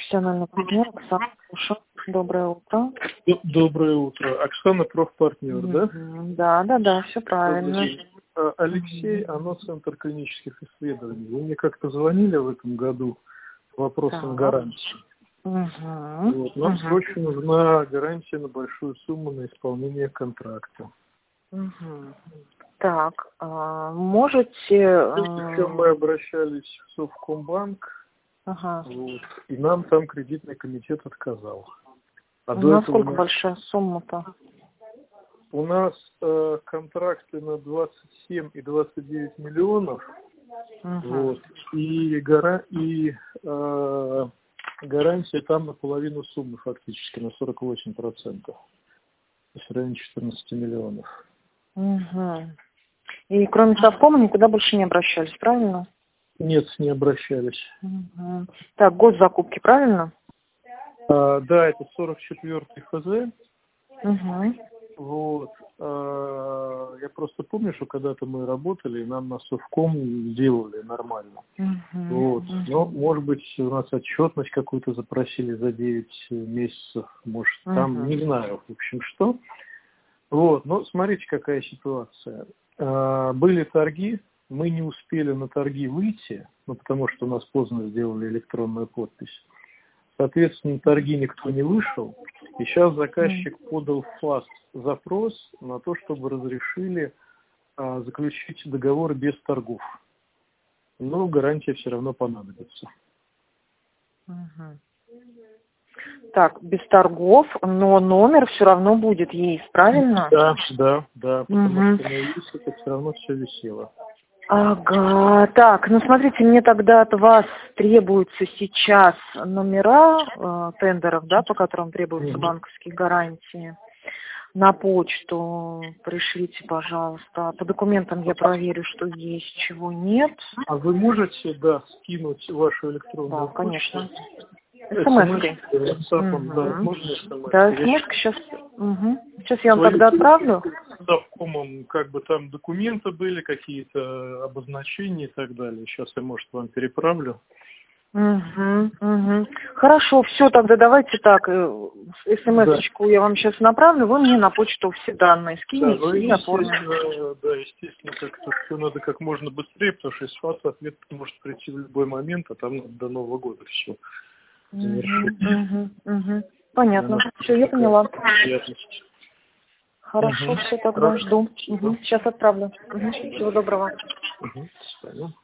профессиональный партнер Оксана. Слушаю. Доброе утро. Доброе утро. Оксана, профпартнер, да? Да, все правильно. Алексей, ОНО Центр клинических исследований. Вы мне как-то звонили в этом году с вопросом гарантии. Вот. Нам срочно нужна гарантия на большую сумму на исполнение контракта. Так, можете... Причем мы обращались в Совкомбанк, вот, и нам там кредитный комитет отказал. Насколько большая сумма-то? У нас контракты на 27 и 29 миллионов, вот, и гарантия там наполовину суммы фактически, на 48%, то есть в районе 14 миллионов. И кроме Совкома никуда больше не обращались, правильно? Нет, не обращались. Так, год закупки, правильно? Да, это 44-й ФЗ. Вот. Я просто помню, что когда-то мы работали, и нам на Совком сделали нормально. Вот. Но, может быть, у нас отчетность какую-то запросили за 9 месяцев, может, там, не знаю, в общем, что. Вот. Но смотрите, какая ситуация. Были торги, мы не успели на торги выйти, потому что у нас поздно сделали электронную подпись. Соответственно, на торги никто не вышел, и сейчас заказчик подал в ФАС запрос на то, чтобы разрешили заключить договор без торгов. Но гарантия все равно понадобится. Так, без торгов, но номер все равно будет есть, правильно? Да, потому что на ИИС это все равно все висело. Ага, так, ну смотрите, мне тогда от вас требуются сейчас номера тендеров, да, по которым требуются банковские гарантии. На почту пришлите, пожалуйста. По документам я проверю, что есть, чего нет. А вы можете, скинуть вашу электронную почту? Конечно. СМС-кой. Да, смс-ка сейчас. Сейчас я вам тогда отправлю. Совкомом, как бы там документы были, какие-то обозначения и так далее. Сейчас я, может, вам переправлю. Хорошо, все, тогда давайте так. СМС-очку я вам сейчас направлю, вы мне на почту все данные скинете и оформите. Да, естественно, как-то все надо как можно быстрее, потому что из ФАСа ответ может прийти в любой момент, а там надо до Нового года все завершить. Понятно. Все, я поняла. Хорошо, все, тогда жду. Сейчас отправлю. Всего доброго. До свидания.